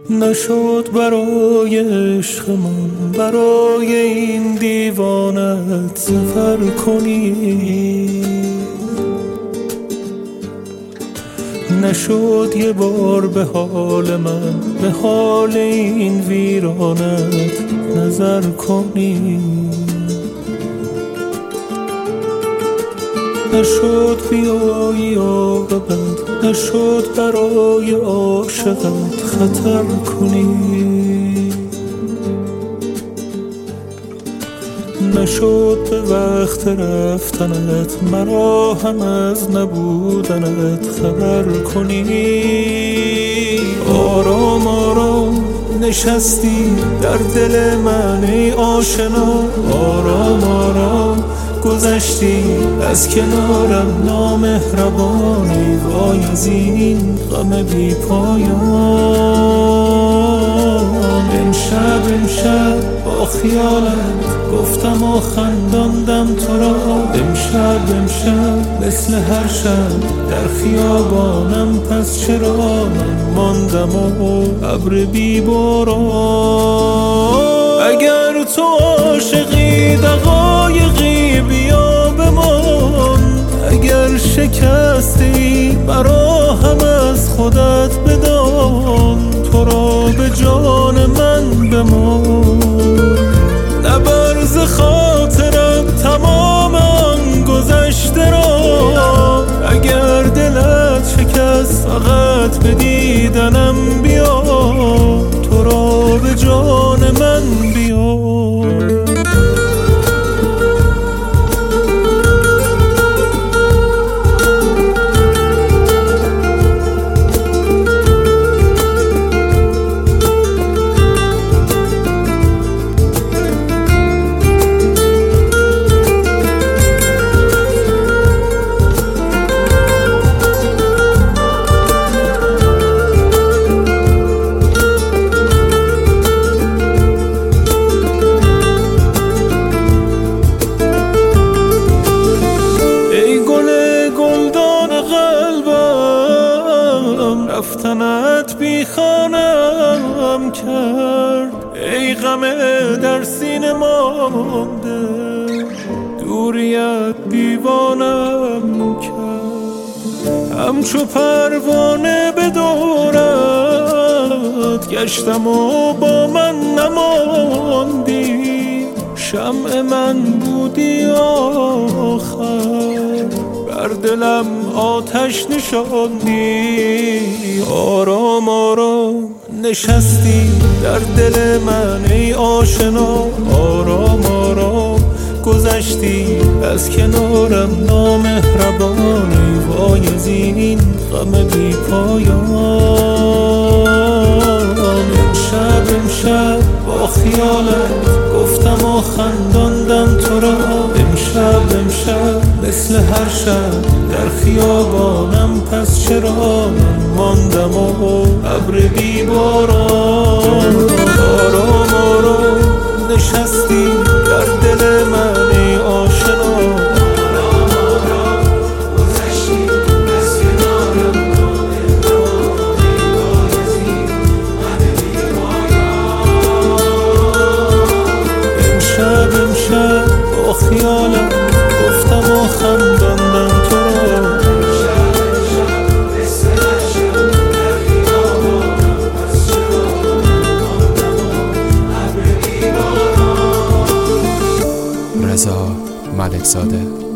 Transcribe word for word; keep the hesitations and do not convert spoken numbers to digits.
نشد برای عشقمون برای این دیوانت سفر کنی، نشد یه بار به حال من به حال این ویرانت نظر کنی، نشد بیایی یا بد، نشد برای عاشقت خطر کنی، نشد به وقت رفتنت مرا هم از نبودنت خبر کنی. آرام آرام نشستی در دل من ای آشنا، آرام آرام گذشتی از کنارم نامهربانی، وای از این غم بی پایان. امشب امشب با خیالت گفتم و خنداندم تو را، امشب امشب مثل هر شب در خیابانم، پس چرا من ماندم و ابر بی باران. اگر تو عاشقی دقایقی بیا بمان، اگر شکستی مرا هم از خودت بدان، تو را به جان من بمان. نبرز خاطرم تمام آن گذشته را، اگر دلت شکست فقط به دیدنم بیا، تو را به جان من بیا. رفتنت بی خانم کرد، ای غم در سینه مانده، دوریت دیوانم کرد. همچو پروانه به دورت گشتم و با من نماندی، شمع من بودی آخر، بر دلم آتش نشاندی. آرام آرام نشستی در دل من ای آشنا، آرام آرام گذشتی از کنارم نامهربانی، وای از این غم بی پایان. امشب امشب با خیالت گفتم و خنداندم تو را، امشب امشب مثل هر شب در خیابانم، پس چرا من ماندم و ابر بی باران. آرام آرام نشستی در دل من ای آشنا، آرام آرام گذشتی از کنارم نامهربانی، وای از این غم بی پایان. امشب امشب با خیالت گفتم و خنداندم تو را، امشب امشب مثل هر شب در خیابانم، پس چرا من ماندم و ابر بی باران. رضا ملکزاده.